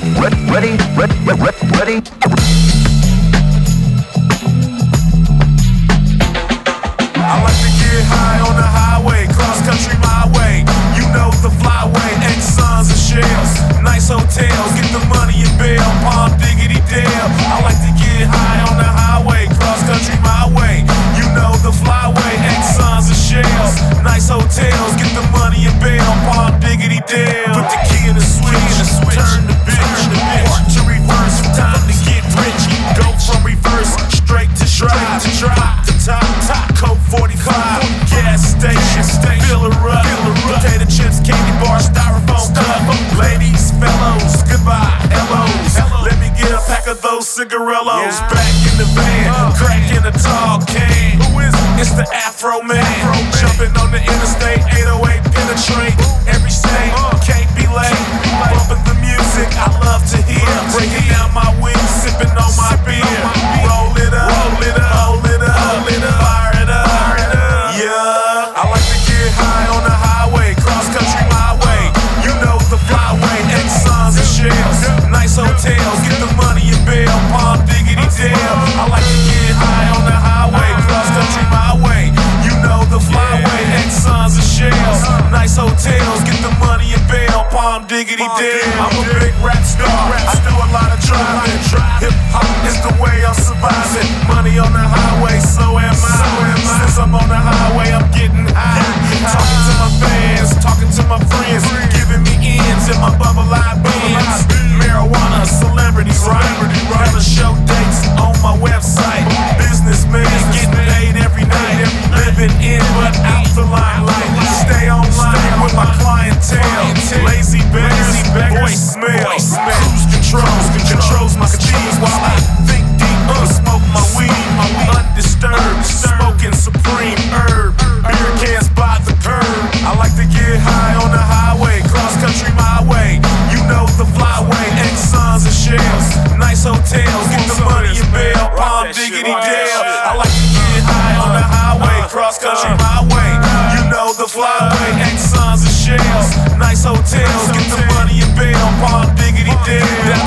Ready? I like to get high on the highway, cross country my way. You know the flyway, Exxons and Shells, nice hotels, get the money and bail, Palm Diggity Dale. I like to get high on the highway, cross country my way. You know the flyway, Exxons and Shells, nice hotels, get the money and bail, Palm Diggity Dale. Put the key in the switch, turn the bitch, park to reverse, time to get rich. Go from reverse straight to drive, pop the top, Coke 45, gas station, fill her up, potato chips, candy bar, styrofoam cup. Ladies, fellows, goodbye, hellos. Let me get a pack of those cigarellos. Back in the van, cracking a tall can. Who is it? It's the Afro Man. Jumping on the interstate, 808 penetrate every state. Can't be late, bumping the music I love to hear. Breaking down my wings, sipping on my beer. Roll it up, hold it up, fire it up. Yeah, I like to get high on the highway, cross country my way. You know the flyway, Exxons and Shells, nice hotels, get the money and bail, Palm Diggity Dale. I like to get high on the highway, cross country my way. You know the flyway, Exxons and Shells, nice hotels, get the money and bail, Palm Diggity Dale. I'm a big rap star, I do a lot of driving. Hip hop is the way I'm surviving. Money on the highway, so am I. Since I'm on the highway, I'm getting high. Talking to my fans, talking to my friends, giving me ends in my bubble eye bands. Marijuana, celebrities, right? Hella show dates on my website. Businessman, getting paid every night. Living in but out the limelight. Stay online with my clientele. Lazy beggars, voicemail. Cruise controls my speed while I think deep. Smoke my weed, undisturbed. Smoking supreme herb. Beer cans by the curb. I like to get high on the highway, cross country my way. You know the flyway, Exxons and Shells, nice hotels, get the money and bail, Palm Diggity Dale. I like to get high on the highway, cross country my way. You know the flyway, Exxons and Shells, nice hotels, get the money and bail, Palm Diggity Dale.